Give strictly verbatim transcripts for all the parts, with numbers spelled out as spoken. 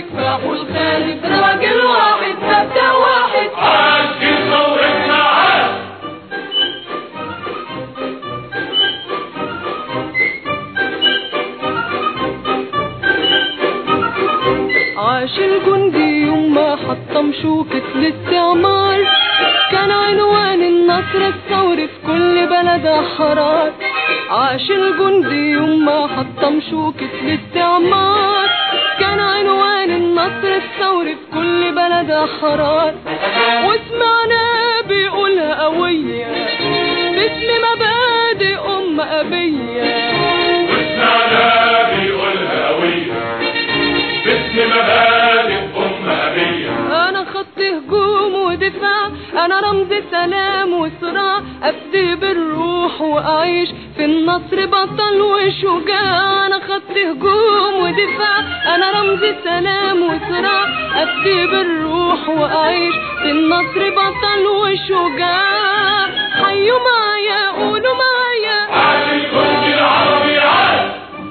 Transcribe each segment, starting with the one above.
كفاح الخالد راجل واحد مبدأ واحد. عاش جيل ثورتنا عاش. عاش الجندي يوم ما حطم شوكة الاستعمار، كان عنوان النصر الثوري في كل بلد أحرار. عاش الجندي يوم ما حطم شوكة الاستعمار، كان عنوان النصر الثوري في كل بلد أحرار. وسمعنا بيقولها قوية باسم مبادئ أم أبية. وسمعنا بيقولها قوية باسم مبادئ أم أبية. أنا خط هجوم ودفاع، أنا رمز سلام وصراع، أفدي بالروح وأعيش في النصر بطل وشجاع. أنا خط هجوم ودفاع، أنا رمز سلام وصراع، أفدي بالروح وأعيش في النصر بطل وشجاع. حيوا معايا قولوا معايا عاش الجندي العربي عاش.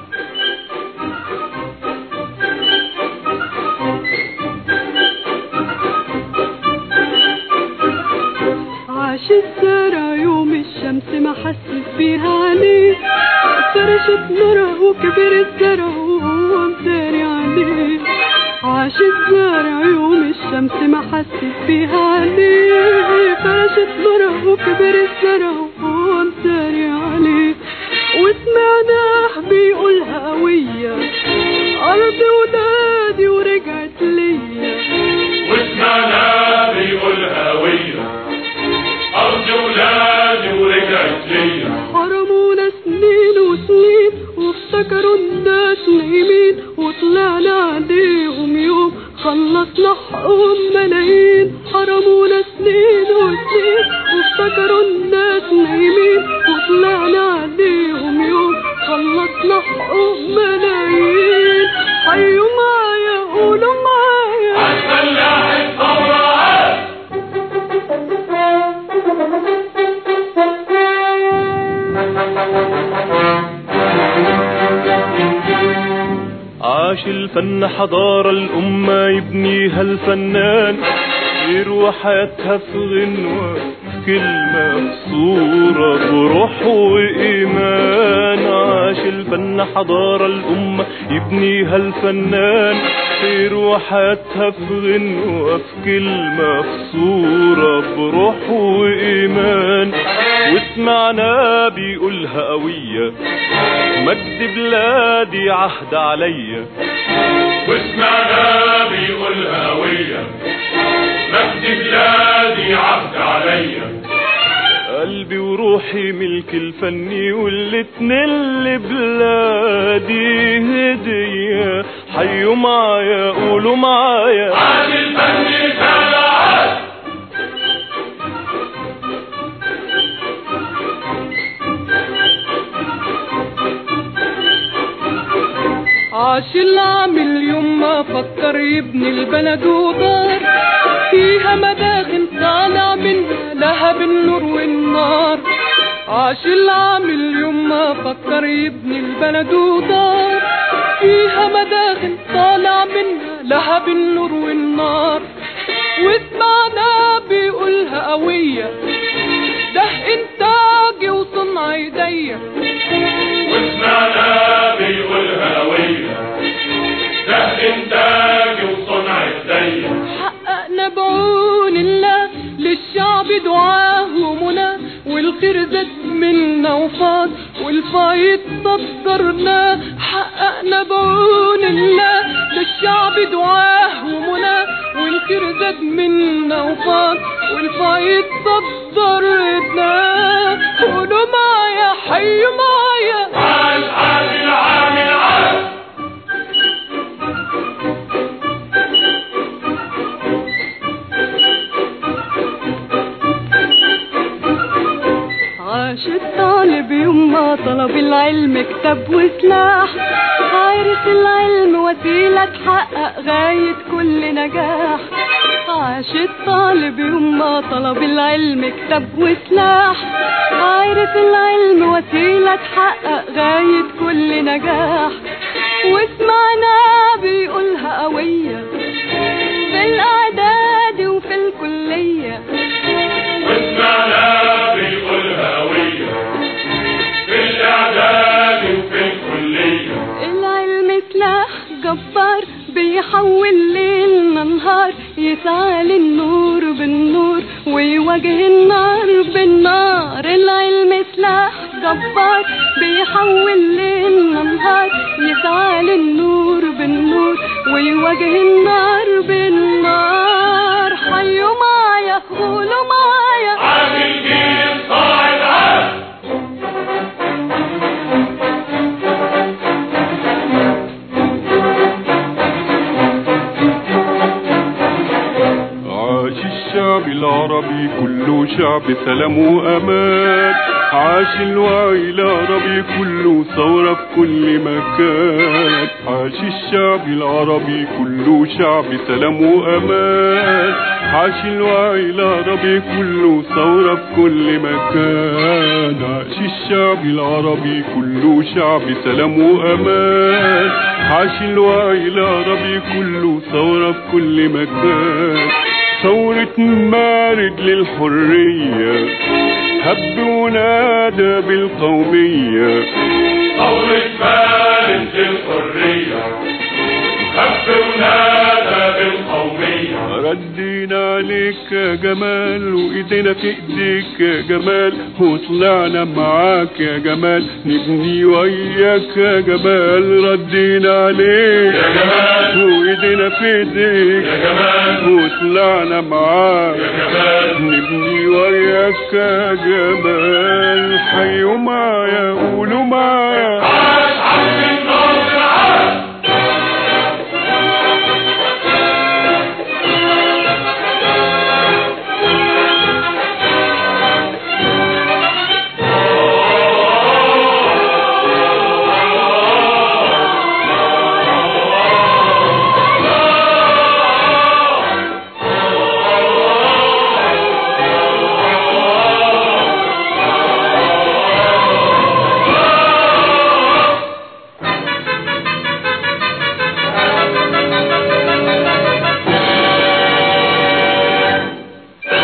عاش الزرع يوم الشمس ما حسس بيها عليه، فرشت نورها وكبر الزرع وهو مداري عليه. عاش الزرع يوم الشمس ما حسس بيها عليه، فرشت نورها وكبر الزرع وهو مداري عليه. وسمعناه بيقولها قوية أرض ولادي ورجعت ليا. وسمعنا بيقولها قوية أرض ولادي ورجعت ليا. حرمونا سنين وسنين وافتكروا الناس نايمين، وطلعنا عليهم يوم خلصنا حقهم ملايين. حرمونا سنين وسنين وافتكروا الناس نايمين، وطلعنا عليهم يوم خلصنا حقهم ملايين. حيوا معايا قولوا معايا عاش فلاح الثورة عاش. عاش الفن حضارة الأمة يبنيها الفنان، يروى حياتها في غنوة كلمة صورة بروح وإيمان. عاش الفن حضارة الأمة يبنيها الفنان، يروى حياتها في غنوة في كلمة في صورة بروح وإيمان. وسمعنا بيقولها قوية مجد بلادي عهد عليا. وسمعنا بيقولها قوية مجد بلادي عهد عليا. قلبي وروحي ملك الفني والاتنين لبلادي هدية. حيوا معايا قولوا معايا عاش الفن رسالة عاش. عاش العامل يوم ما فكر يبني البلد ودار، فيها مداخن طالع منها لهب النور والنار. عاش العامل يوم ما فكر يبني البلد ودار، فيها مداخن طالع منها لهب النور والنار. وسمعنا بيقولها قوية ده إنتاجي وصنع ايديا. وسمعنا بيقولها قوية ده إنتاجي وصنع ايديا. حققنا بعون الله للشعب دعاه ومنى، والخير زاد منا وفاض والفايض صدرناه. حققنا بعون الله للشعب دعاه ومنى، والخير زاد منا وفاض والفايض صدرناه. قولوا معايا حيوا معايا عاش عاش العامل عاش. عاش الطالب يوم ما طلب العلم كتاب وسلاح، عارف العلم وسيلة تحقق غاية كل نجاح. عاش الطالب يوم ما طلب العلم كتاب وسلاح، عارف العلم وسيلة تحقق غاية كل نجاح. وسمعنا بيقولها قوية يسعى للنور بالنور ويواجه النار بالنار. العلم سلاح جبار بيحول ليلنا نهار، يسعى للنور بالنور ويواجه النار بالنار. حيوا معايا قولوا معايا عامل جيل صاعد عام. عاش الشعب العربي كله شعب سلام وأمان، عاش الوعي العربي كله ثورة في كل مكان. عاش الشعب العربي كله شعب سلام وأمان، عاش الوعي العربي كله ثورة في كل مكان. عاش الشعب العربي كله شعب سلام وأمان، عاش الوعي العربي كله ثورة في كل مكان. ثورة مارد للحرية هب ونادى بالقومية، ثورة مارد للحرية هب ونادى بالقومية. ردينا عليك يا جمال وايدينا في ايديك يا جمال، وطلعنا معاك يا جمال نبني وياك يا جمال. ردينا عليك يا جمال وايدينا في ايديك يا جمال، وطلعنا معاك يا جمال نبني وياك يا جمال. حيوا معايا قولوا معايا